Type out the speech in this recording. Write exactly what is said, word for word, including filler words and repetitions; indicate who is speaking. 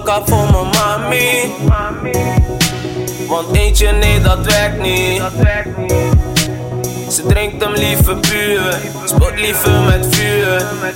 Speaker 1: vodka voor mijn mami. Want eentje, nee dat werkt niet. Ze drinkt hem liever puur, spot liever met vuur.